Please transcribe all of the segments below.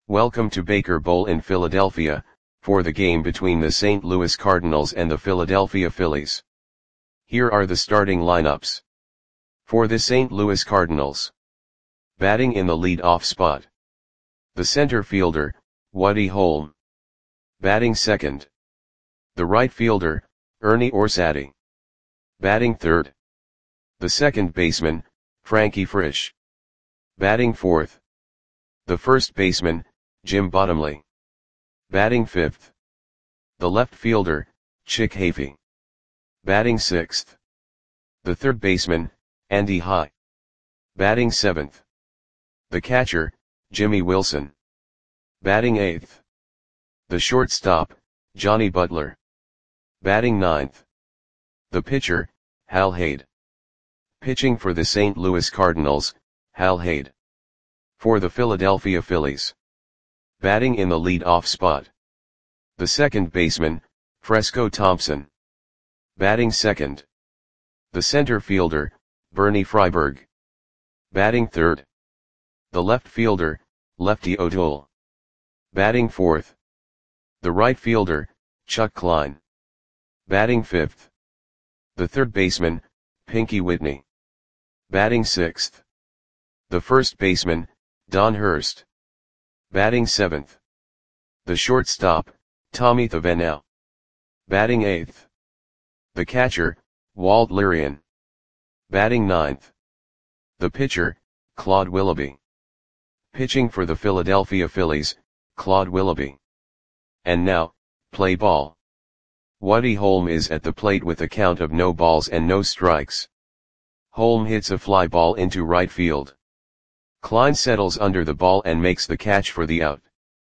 Welcome to Baker Bowl in Philadelphia, for the game between the St. Louis Cardinals and the Philadelphia Phillies. Here are the starting lineups. For the St. Louis Cardinals. Batting in the lead-off spot. The center fielder, Woody Holm. Batting second. The right fielder, Ernie Orsatti. Batting third. The second baseman, Frankie Frisch. Batting fourth. The first baseman, Jim Bottomley. Batting fifth. The left fielder, Chick Hafey. Batting sixth. The third baseman, Andy High. Batting seventh. The catcher, Jimmy Wilson. Batting eighth. The shortstop, Johnny Butler. Batting ninth. The pitcher, Hal Haid. Pitching for the St. Louis Cardinals, Hal Haid. For the Philadelphia Phillies. Batting in the lead-off spot. The second baseman, Fresco Thompson. Batting second. The center fielder, Bernie Freiberg. Batting third. The left fielder, Lefty O'Toole. Batting fourth. The right fielder, Chuck Klein. Batting fifth. The third baseman, Pinky Whitney. Batting sixth. The first baseman, Don Hurst. Batting seventh. The shortstop, Tommy Thavenau. Batting eighth. The catcher, Walt Lirian. Batting ninth. The pitcher, Claude Willoughby. Pitching for the Philadelphia Phillies, Claude Willoughby. And now, play ball. Woody Holm is at the plate with a count of no balls and no strikes. Holm hits a fly ball into right field. Klein settles under the ball and makes the catch for the out.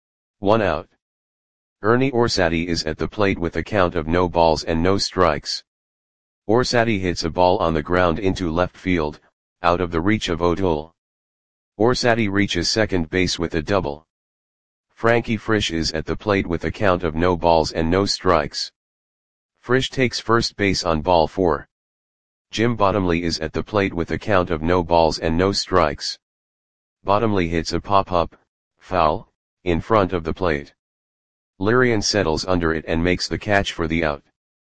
1 out. Ernie Orsatti is at the plate with a count of no balls and no strikes. Orsatti hits a ball on the ground into left field, out of the reach of O'Toole. Orsatti reaches second base with a double. Frankie Frisch is at the plate with a count of no balls and no strikes. Frisch takes first base on ball 4. Jim Bottomley is at the plate with a count of no balls and no strikes. Bottomley hits a pop-up, foul, in front of the plate. Lirian settles under it and makes the catch for the out.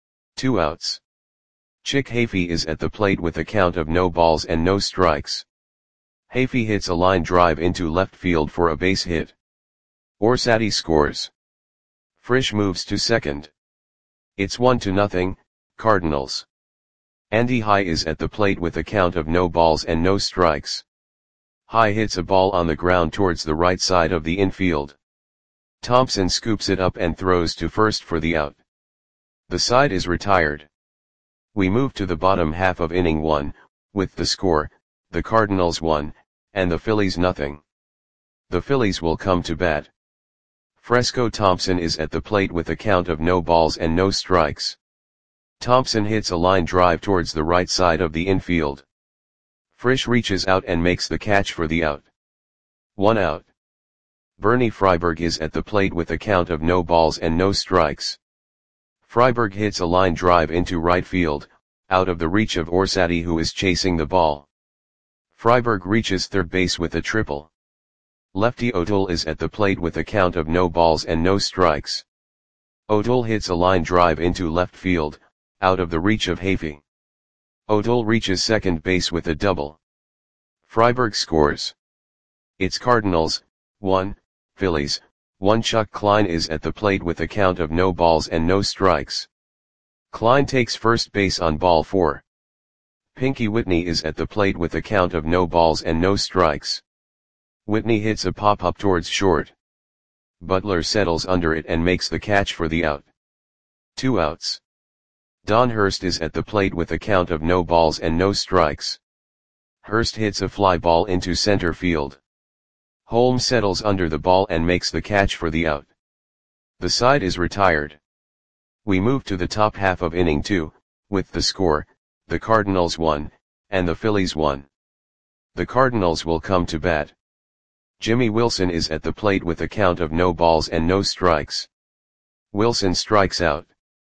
2 outs. Chick Hafey is at the plate with a count of no balls and no strikes. Hafey hits a line drive into left field for a base hit. Orsatti scores. Frisch moves to second. It's 1-0, Cardinals. Andy High is at the plate with a count of no balls and no strikes. High hits a ball on the ground towards the right side of the infield. Thompson scoops it up and throws to first for the out. The side is retired. We move to the bottom half of inning 1, with the score, the Cardinals 1, and the Phillies 0. The Phillies will come to bat. Fresco Thompson is at the plate with a count of no balls and no strikes. Thompson hits a line drive towards the right side of the infield. Frisch reaches out and makes the catch for the out. 1 out. Bernie Freiberg is at the plate with a count of no balls and no strikes. Freiberg hits a line drive into right field, out of the reach of Orsatti, who is chasing the ball. Freiberg reaches third base with a triple. Lefty O'Toole is at the plate with a count of no balls and no strikes. O'Toole hits a line drive into left field, out of the reach of Hafey. O'Toole reaches second base with a double. Freiberg scores. It's Cardinals 1, Phillies 1. Chuck Klein is at the plate with a count of no balls and no strikes. Klein takes first base on ball 4. Pinky Whitney is at the plate with a count of no balls and no strikes. Whitney hits a pop-up towards short. Butler settles under it and makes the catch for the out. 2 outs. Don Hurst is at the plate with a count of no balls and no strikes. Hurst hits a fly ball into center field. Holm settles under the ball and makes the catch for the out. The side is retired. We move to the top half of inning 2, with the score, the Cardinals 1, and the Phillies 1. The Cardinals will come to bat. Jimmy Wilson is at the plate with a count of no balls and no strikes. Wilson strikes out.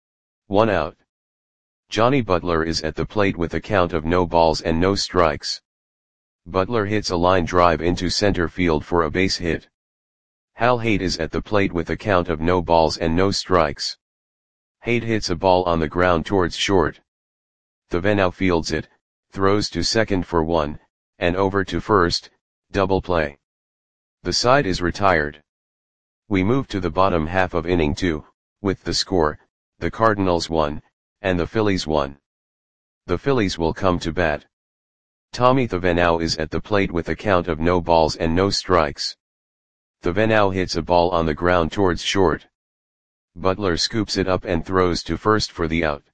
1 out. Johnny Butler is at the plate with a count of no balls and no strikes. Butler hits a line drive into center field for a base hit. Hal Haight is at the plate with a count of no balls and no strikes. Haight hits a ball on the ground towards short. Thevenot fields it, throws to second for one, and over to first, double play. The side is retired. We move to the bottom half of inning 2, with the score, the Cardinals 1, and the Phillies 1. The Phillies will come to bat. Tommy Thevenot is at the plate with a count of no balls and no strikes. Thevenot hits a ball on the ground towards short. Butler scoops it up and throws to first for the out.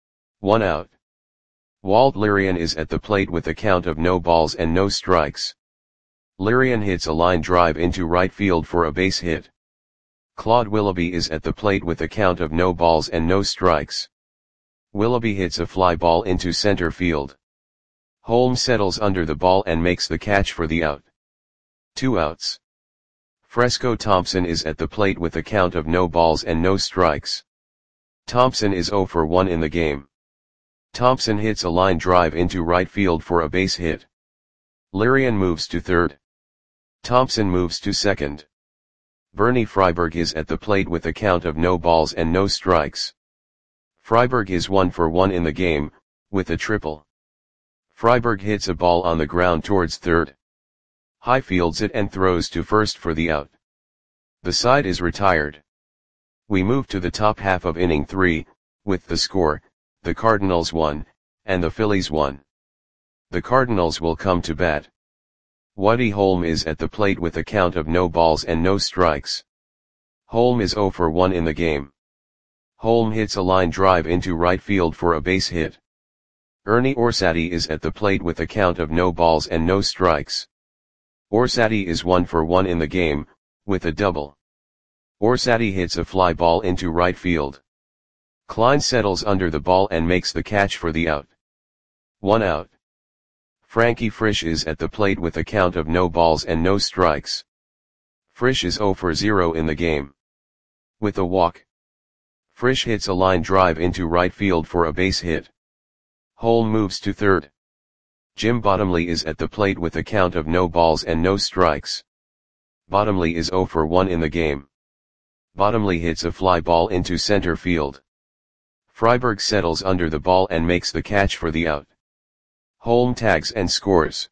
1 out. Walt Lirian is at the plate with a count of no balls and no strikes. Lirian hits a line drive into right field for a base hit. Claude Willoughby is at the plate with a count of no balls and no strikes. Willoughby hits a fly ball into center field. Holmes settles under the ball and makes the catch for the out. 2 outs. Fresco Thompson is at the plate with a count of no balls and no strikes. Thompson is 0 for 1 in the game. Thompson hits a line drive into right field for a base hit. Lirian moves to third. Thompson moves to second. Bernie Freiberg is at the plate with a count of no balls and no strikes. Freiberg is 1 for 1 in the game, with a triple. Freiberg hits a ball on the ground towards third. High fields it and throws to first for the out. The side is retired. We move to the top half of inning 3, with the score, the Cardinals 1, and the Phillies 1. The Cardinals will come to bat. Woody Holm is at the plate with a count of no balls and no strikes. Holm is 0 for 1 in the game. Holm hits a line drive into right field for a base hit. Ernie Orsatti is at the plate with a count of no balls and no strikes. Orsatti is 1 for 1 in the game, with a double. Orsatti hits a fly ball into right field. Klein settles under the ball and makes the catch for the out. 1 out. Frankie Frisch is at the plate with a count of no balls and no strikes. Frisch is 0 for 0 in the game. With a walk. Frisch hits a line drive into right field for a base hit. Holm moves to third. Jim Bottomley is at the plate with a count of no balls and no strikes. Bottomley is 0 for 1 in the game. Bottomley hits a fly ball into center field. Freiberg settles under the ball and makes the catch for the out. Holm tags and scores.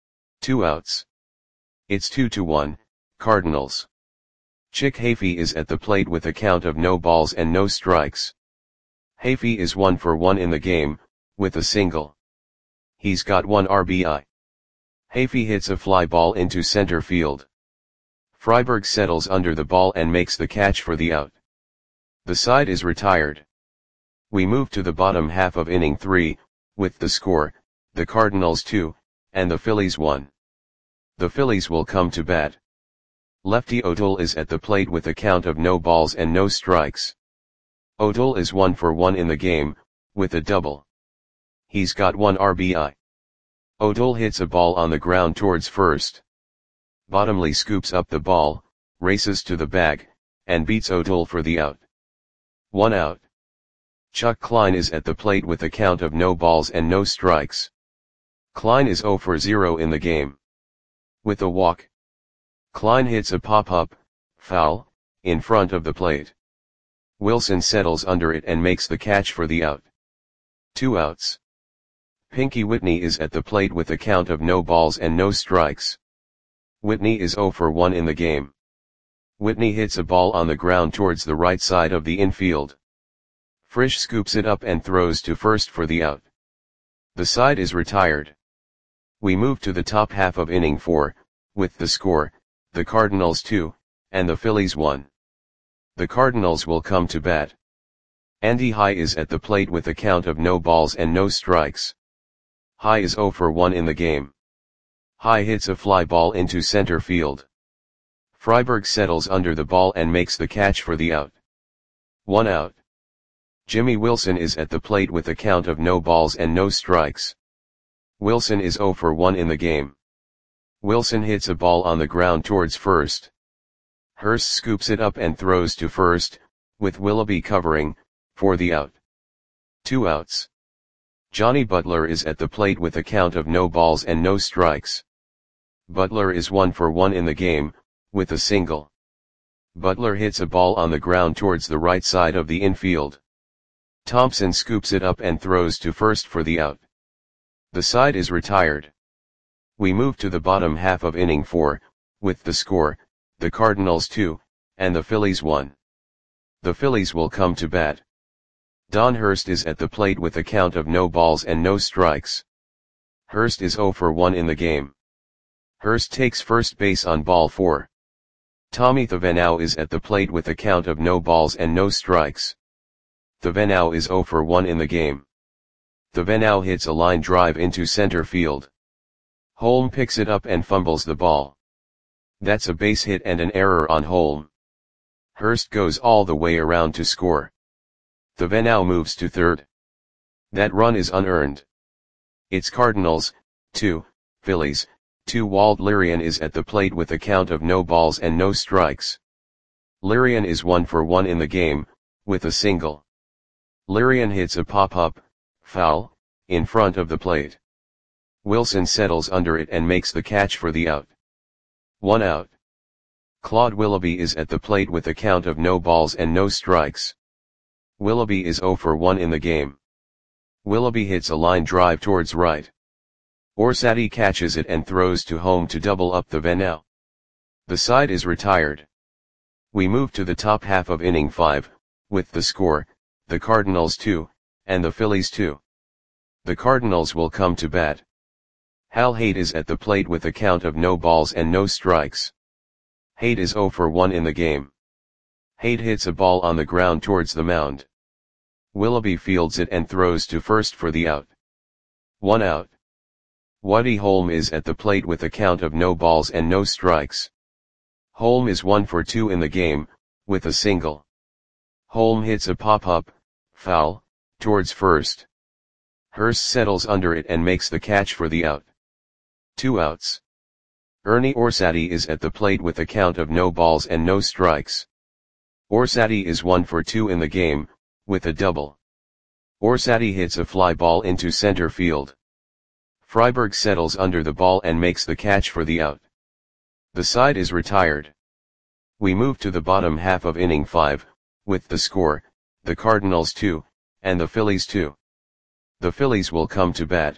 2 outs. It's 2-1, Cardinals. Chick Hafey is at the plate with a count of no balls and no strikes. Hafey is 1 for 1 in the game, with a single. He's got 1 RBI. Hafey hits a fly ball into center field. Freiberg settles under the ball and makes the catch for the out. The side is retired. We move to the bottom half of inning 3, with the score, the Cardinals 2, and the Phillies 1. The Phillies will come to bat. Lefty O'Toole is at the plate with a count of no balls and no strikes. O'Toole is 1 for 1 in the game, with a double. He's got 1 RBI. O'Toole hits a ball on the ground towards first. Bottomley scoops up the ball, races to the bag, and beats O'Toole for the out. 1 out. Chuck Klein is at the plate with a count of no balls and no strikes. Klein is 0 for 0 in the game. With a walk. Klein hits a pop-up, foul, in front of the plate. Wilson settles under it and makes the catch for the out. 2 outs. Pinky Whitney is at the plate with a count of no balls and no strikes. Whitney is 0 for 1 in the game. Whitney hits a ball on the ground towards the right side of the infield. Frisch scoops it up and throws to first for the out. The side is retired. We move to the top half of inning 4, with the score, the Cardinals 2, and the Phillies 1. The Cardinals will come to bat. Andy High is at the plate with a count of no balls and no strikes. High is 0 for 1 in the game. High hits a fly ball into center field. Freiberg settles under the ball and makes the catch for the out. 1 out. Jimmy Wilson is at the plate with a count of no balls and no strikes. Wilson is 0 for 1 in the game. Wilson hits a ball on the ground towards first. Hurst scoops it up and throws to first, with Willoughby covering, for the out. 2 outs. Johnny Butler is at the plate with a count of no balls and no strikes. Butler is 1 for 1 in the game, with a single. Butler hits a ball on the ground towards the right side of the infield. Thompson scoops it up and throws to first for the out. The side is retired. We move to the bottom half of inning 4, with the score, the Cardinals 2, and the Phillies 1. The Phillies will come to bat. Don Hurst is at the plate with a count of no balls and no strikes. Hurst is 0 for 1 in the game. Hurst takes first base on ball 4. Tommy Thevenot is at the plate with a count of no balls and no strikes. Thevenot is 0 for 1 in the game. Thevenot hits a line drive into center field. Holm picks it up and fumbles the ball. That's a base hit and an error on Holm. Hurst goes all the way around to score. Thevenot moves to third. That run is unearned. It's Cardinals, 2, Phillies, 2. Walt Lirian is at the plate with a count of no balls and no strikes. Lirian is 1 for 1 in the game, with a single. Lirian hits a pop-up, foul, in front of the plate. Wilson settles under it and makes the catch for the out. 1 out. Claude Willoughby is at the plate with a count of no balls and no strikes. Willoughby is 0 for 1 in the game. Willoughby hits a line drive towards right. Orsatti catches it and throws to home to double up Thevenot. The side is retired. We move to the top half of inning 5, with the score, the Cardinals 2, and the Phillies 2. The Cardinals will come to bat. Hal Haight is at the plate with a count of no balls and no strikes. Haight is 0 for 1 in the game. Haight hits a ball on the ground towards the mound. Willoughby fields it and throws to first for the out. 1 out. Woody Holm is at the plate with a count of no balls and no strikes. Holm is 1 for 2 in the game, with a single. Holm hits a pop-up, foul, towards first. Hurst settles under it and makes the catch for the out. 2 outs. Ernie Orsatti is at the plate with a count of no balls and no strikes. Orsatti is 1 for 2 in the game, with a double. Orsatti hits a fly ball into center field. Freiberg settles under the ball and makes the catch for the out. The side is retired. We move to the bottom half of inning 5, with the score, the Cardinals 2, and the Phillies 2. The Phillies will come to bat.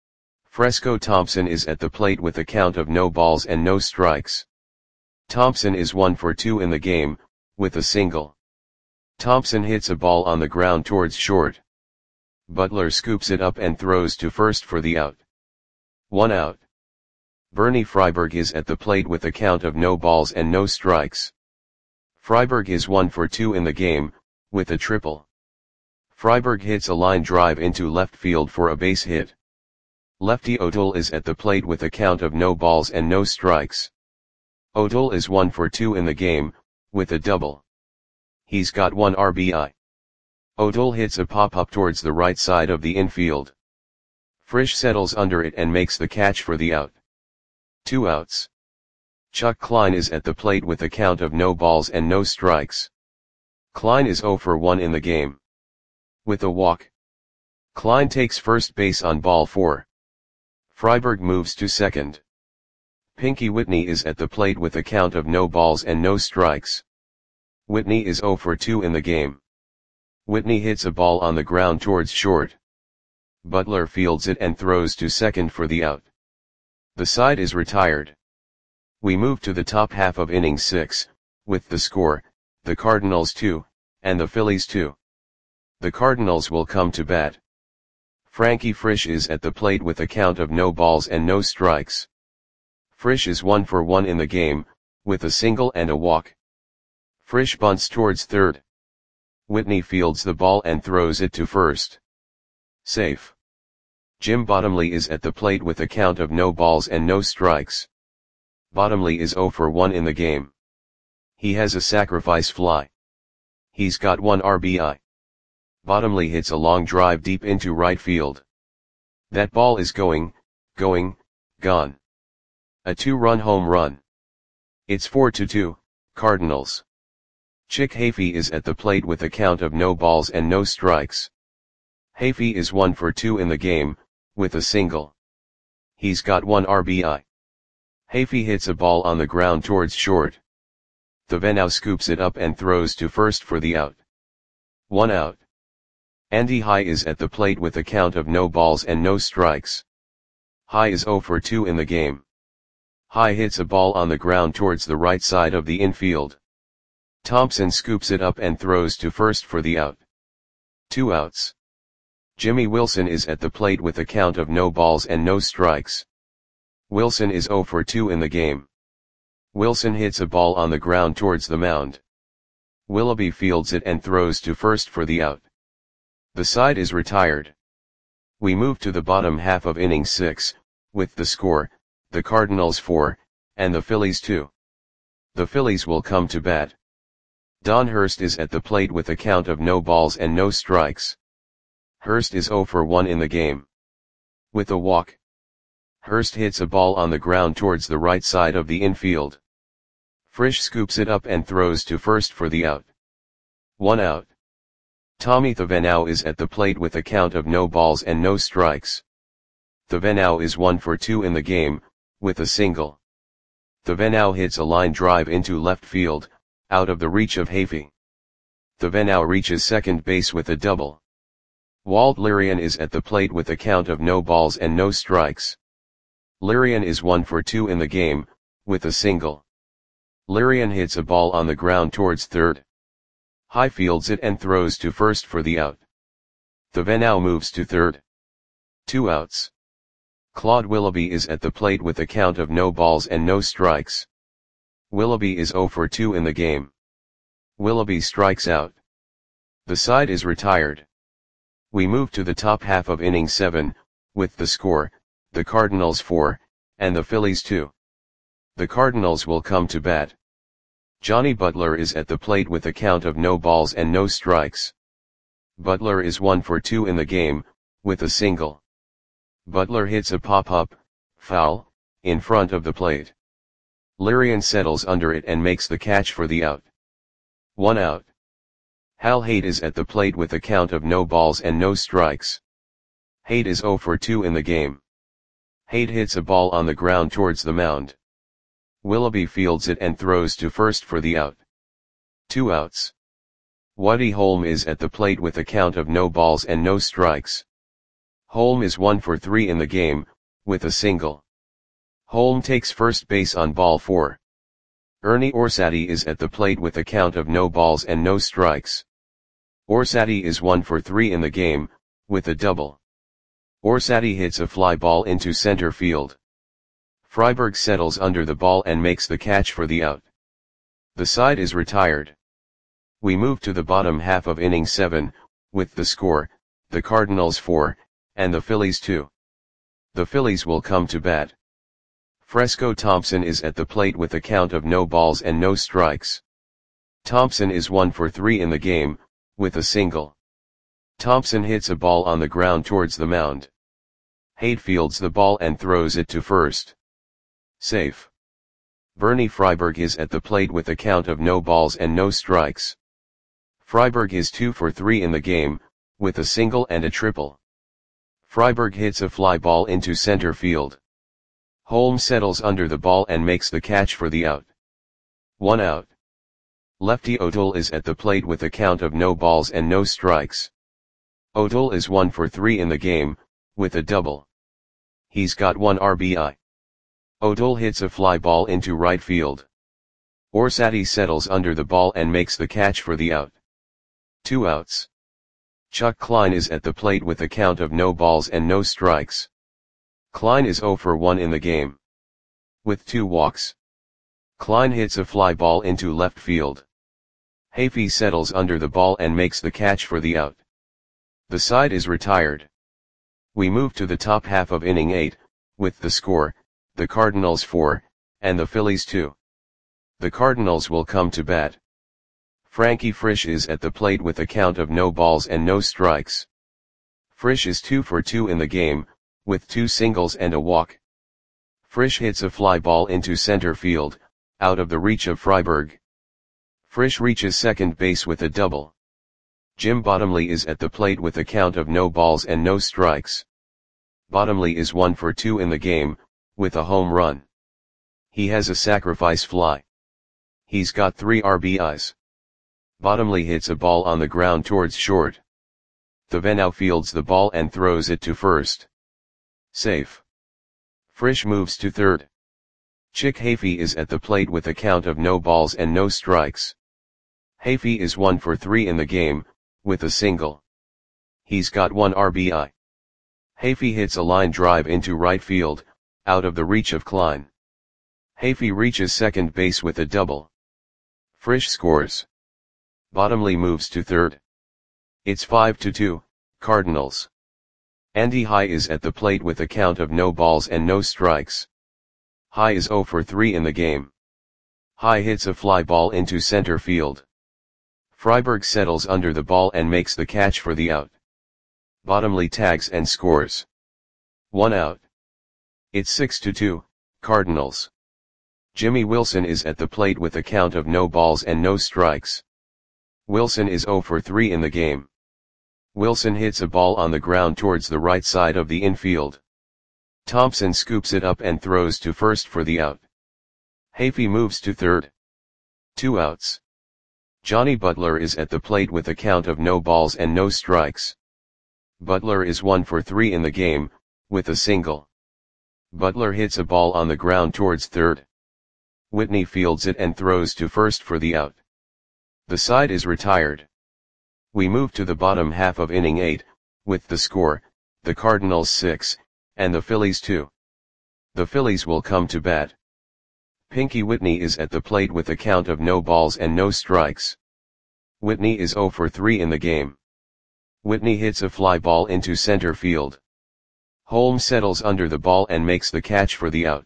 Fresco Thompson is at the plate with a count of no balls and no strikes. Thompson is 1 for 2 in the game, with a single. Thompson hits a ball on the ground towards short. Butler scoops it up and throws to first for the out. 1 out. Bernie Freiberg is at the plate with a count of no balls and no strikes. Freiberg is 1 for 2 in the game, with a triple. Freiberg hits a line drive into left field for a base hit. Lefty O'Toole is at the plate with a count of no balls and no strikes. O'Toole is 1 for 2 in the game, with a double. He's got 1 RBI. O'Toole hits a pop-up towards the right side of the infield. Frisch settles under it and makes the catch for the out. 2 outs. Chuck Klein is at the plate with a count of no balls and no strikes. Klein is 0 for 1 in the game. With a walk. Klein takes first base on ball 4. Freiberg moves to second. Pinky Whitney is at the plate with a count of no balls and no strikes. Whitney is 0 for 2 in the game. Whitney hits a ball on the ground towards short. Butler fields it and throws to second for the out. The side is retired. We move to the top half of inning 6, with the score, the Cardinals 2, and the Phillies 2. The Cardinals will come to bat. Frankie Frisch is at the plate with a count of no balls and no strikes. Frisch is 1 for 1 in the game, with a single and a walk. Frisch bunts towards third. Whitney fields the ball and throws it to first. Safe. Jim Bottomley is at the plate with a count of no balls and no strikes. Bottomley is 0 for 1 in the game. He has a sacrifice fly. He's got 1 RBI. Bottomley hits a long drive deep into right field. That ball is gone. A 2-run home run. It's 4-2, Cardinals. Chick Hafey is at the plate with a count of no balls and no strikes. Hafey is 1 for 2 in the game, with a single. He's got 1 RBI. Hafey hits a ball on the ground towards short. Thevenau scoops it up and throws to first for the out. 1 out. Andy High is at the plate with a count of no balls and no strikes. High is 0 for 2 in the game. High hits a ball on the ground towards the right side of the infield. Thompson scoops it up and throws to first for the out. 2 outs. Jimmy Wilson is at the plate with a count of no balls and no strikes. Wilson is 0 for 2 in the game. Wilson hits a ball on the ground towards the mound. Willoughby fields it and throws to first for the out. The side is retired. We move to the bottom half of inning 6, with the score, the Cardinals 4, and the Phillies 2. The Phillies will come to bat. Don Hurst is at the plate with a count of no balls and no strikes. Hurst is 0 for 1 in the game. With a walk. Hurst hits a ball on the ground towards the right side of the infield. Frisch scoops it up and throws to first for the out. 1 out. Tommy Thevenau is at the plate with a count of no balls and no strikes. Thevenau is 1 for 2 in the game, with a single. Thevenau hits a line drive into left field, out of the reach of Hafey. Thevenau reaches second base with a double. Walt Lirian is at the plate with a count of no balls and no strikes. Lirian is 1 for 2 in the game, with a single. Lirian hits a ball on the ground towards third. High fields it and throws to first for the out. Thevenau moves to third. 2 outs. Claude Willoughby is at the plate with a count of no balls and no strikes. Willoughby is 0 for 2 in the game. Willoughby strikes out. The side is retired. We move to the top half of inning 7, with the score, the Cardinals 4, and the Phillies 2. The Cardinals will come to bat. Johnny Butler is at the plate with a count of no balls and no strikes. Butler is 1 for 2 in the game, with a single. Butler hits a pop-up, foul, in front of the plate. Lirian settles under it and makes the catch for the out. 1 out. Hal Haight is at the plate with a count of no balls and no strikes. Haight is 0 for 2 in the game. Haight hits a ball on the ground towards the mound. Willoughby fields it and throws to first for the out. 2 outs. Woody Holm is at the plate with a count of no balls and no strikes. Holm is 1 for 3 in the game, with a single. Holm takes first base on ball 4. Ernie Orsatti is at the plate with a count of no balls and no strikes. Orsatti is 1 for 3 in the game, with a double. Orsatti hits a fly ball into center field. Freiberg settles under the ball and makes the catch for the out. The side is retired. We move to the bottom half of inning 7, with the score, the Cardinals 4, and the Phillies 2. The Phillies will come to bat. Fresco Thompson is at the plate with a count of no balls and no strikes. Thompson is 1 for 3 in the game, with a single. Thompson hits a ball on the ground towards the mound. Haight fields the ball and throws it to first. Safe. Bernie Freiberg is at the plate with a count of no balls and no strikes. Freiberg is 2 for 3 in the game, with a single and a triple. Freiberg hits a fly ball into center field. Holm settles under the ball and makes the catch for the out. 1 out. Lefty O'Toole is at the plate with a count of no balls and no strikes. O'Toole is 1 for 3 in the game, with a double. He's got 1 RBI. O'Toole hits a fly ball into right field. Orsatti settles under the ball and makes the catch for the out. 2 outs. Chuck Klein is at the plate with a count of no balls and no strikes. Klein is 0 for 1 in the game. With 2 walks. Klein hits a fly ball into left field. Hafey settles under the ball and makes the catch for the out. The side is retired. We move to the top half of inning 8, with the score, the Cardinals 4, and the Phillies 2. The Cardinals will come to bat. Frankie Frisch is at the plate with a count of no balls and no strikes. Frisch is 2 for 2 in the game, with 2 singles and a walk. Frisch hits a fly ball into center field, out of the reach of Freiberg. Frisch reaches second base with a double. Jim Bottomley is at the plate with a count of no balls and no strikes. Bottomley is 1 for 2 in the game, with a home run. He has a sacrifice fly. He's got 3 RBIs. Bottomley hits a ball on the ground towards short. Thevenot fields the ball and throws it to first. Safe. Frisch moves to third. Chick Hafey is at the plate with a count of no balls and no strikes. Hafey is 1 for 3 in the game, with a single. He's got 1 RBI. Hafey hits a line drive into right field, out of the reach of Klein. Hafey reaches second base with a double. Frisch scores. Bottomley moves to third. It's 5-2, Cardinals. Andy High is at the plate with a count of no balls and no strikes. High is 0 for 3 in the game. High hits a fly ball into center field. Freiberg settles under the ball and makes the catch for the out. Bottomley tags and scores. 1 out. It's 6-2, Cardinals. Jimmy Wilson is at the plate with a count of no balls and no strikes. Wilson is 0 for 3 in the game. Wilson hits a ball on the ground towards the right side of the infield. Thompson scoops it up and throws to first for the out. Hafey moves to third. 2 outs. Johnny Butler is at the plate with a count of no balls and no strikes. Butler is 1 for 3 in the game, with a single. Butler hits a ball on the ground towards third. Whitney fields it and throws to first for the out. The side is retired. We move to the bottom half of inning 8, with the score, the Cardinals 6, and the Phillies 2. The Phillies will come to bat. Pinky Whitney is at the plate with a count of no balls and no strikes. Whitney is 0 for 3 in the game. Whitney hits a fly ball into center field. Holmes settles under the ball and makes the catch for the out.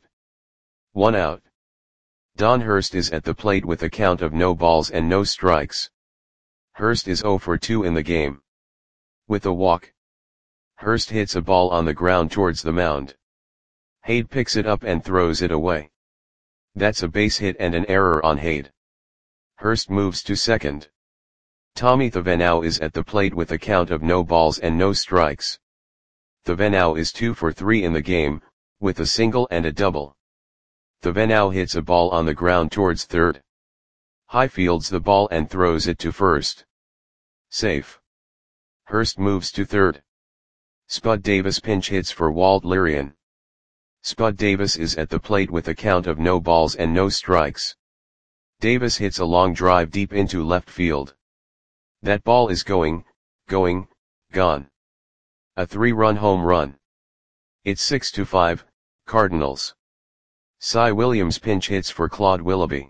1 out. Don Hurst is at the plate with a count of no balls and no strikes. Hurst is 0 for 2 in the game. With a walk. Hurst hits a ball on the ground towards the mound. Hade picks it up and throws it away. That's a base hit and an error on Hade. Hurst moves to second. Tommy Thevenot is at the plate with a count of no balls and no strikes. Thevenot is 2 for 3 in the game, with a single and a double. Thevenot hits a ball on the ground towards third. High fields the ball and throws it to first. Safe. Hurst moves to third. Spud Davis pinch hits for Walt Lirian. Spud Davis is at the plate with a count of no balls and no strikes. Davis hits a long drive deep into left field. That ball is gone. A 3-run home run. It's 6-5, Cardinals. Cy Williams pinch hits for Claude Willoughby.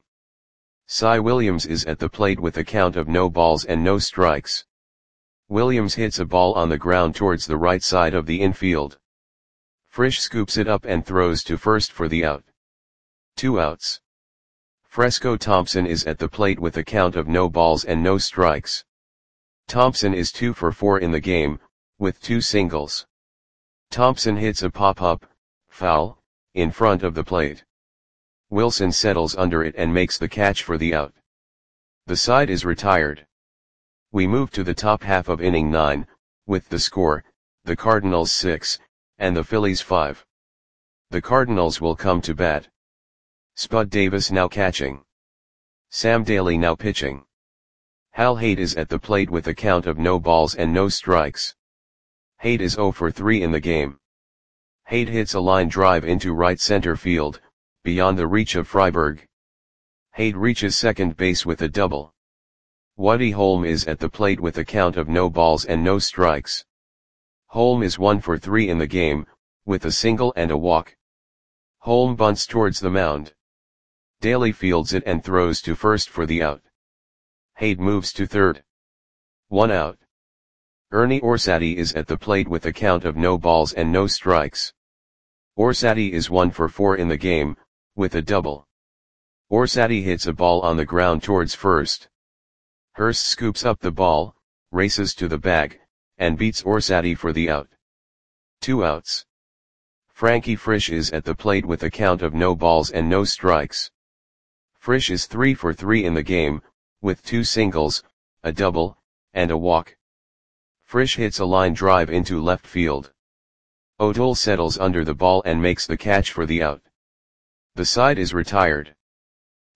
Cy Williams is at the plate with a count of no balls and no strikes. Williams hits a ball on the ground towards the right side of the infield. Frisch scoops it up and throws to first for the out. 2 outs. Fresco Thompson is at the plate with a count of no balls and no strikes. Thompson is 2 for 4 in the game, with 2 singles. Thompson hits a pop-up, foul, in front of the plate. Wilson settles under it and makes the catch for the out. The side is retired. We move to the top half of inning 9, with the score, the Cardinals 6, and the Phillies 5. The Cardinals will come to bat. Spud Davis now catching. Sam Daly now pitching. Hal Hade is at the plate with a count of no balls and no strikes. Hade is 0 for 3 in the game. Hade hits a line drive into right center field, beyond the reach of Freiberg. Hade reaches second base with a double. Woody Holm is at the plate with a count of no balls and no strikes. Holm is 1 for 3 in the game, with a single and a walk. Holm bunts towards the mound. Daly fields it and throws to first for the out. Hade moves to third. 1 out. Ernie Orsatti is at the plate with a count of no balls and no strikes. Orsatti is 1 for 4 in the game, with a double. Orsatti hits a ball on the ground towards first. Hurst scoops up the ball, races to the bag, and beats Orsatti for the out. 2 outs. Frankie Frisch is at the plate with a count of no balls and no strikes. Frisch is 3 for 3 in the game, with 2 singles, a double, and a walk. Frisch hits a line drive into left field. O'Toole settles under the ball and makes the catch for the out. The side is retired.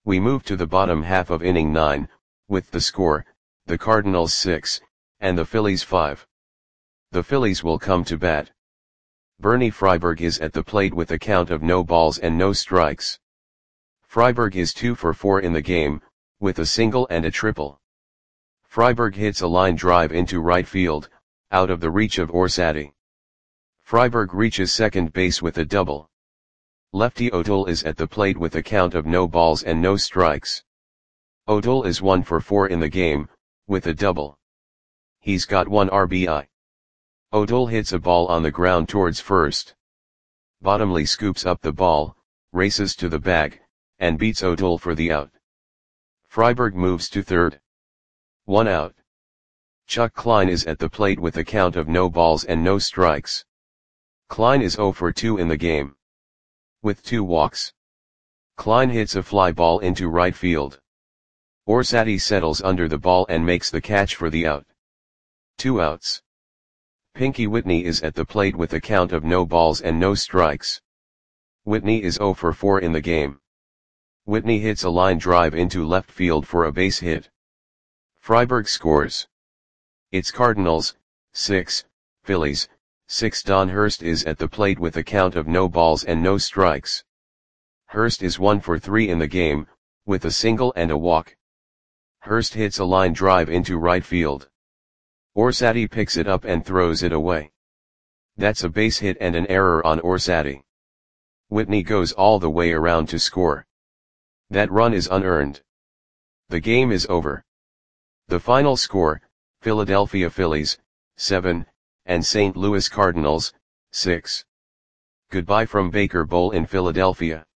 We move to the bottom half of inning 9, with the score, the Cardinals 6, and the Phillies 5. The Phillies will come to bat. Bernie Freiberg is at the plate with a count of no balls and no strikes. Freiberg is 2 for 4 in the game, with a single and a triple. Freiberg hits a line drive into right field, out of the reach of Orsatti. Freiberg reaches second base with a double. Lefty O'Toole is at the plate with a count of no balls and no strikes. O'Toole is 1 for 4 in the game, with a double. He's got 1 RBI. O'Toole hits a ball on the ground towards first. Bottomley scoops up the ball, races to the bag, and beats O'Toole for the out. Freiberg moves to third. 1 out. Chuck Klein is at the plate with a count of no balls and no strikes. Klein is 0 for 2 in the game, with 2 walks. Klein hits a fly ball into right field. Orsatti settles under the ball and makes the catch for the out. 2 outs. Pinky Whitney is at the plate with a count of no balls and no strikes. Whitney is 0 for 4 in the game. Whitney hits a line drive into left field for a base hit. Freiberg scores. It's Cardinals, 6, Phillies, 6. Don Hurst is at the plate with a count of no balls and no strikes. Hurst is 1 for 3 in the game, with a single and a walk. Hurst hits a line drive into right field. Orsatti picks it up and throws it away. That's a base hit and an error on Orsatti. Whitney goes all the way around to score. That run is unearned. The game is over. The final score, Philadelphia Phillies, 7, and St. Louis Cardinals, 6. Goodbye from Baker Bowl in Philadelphia.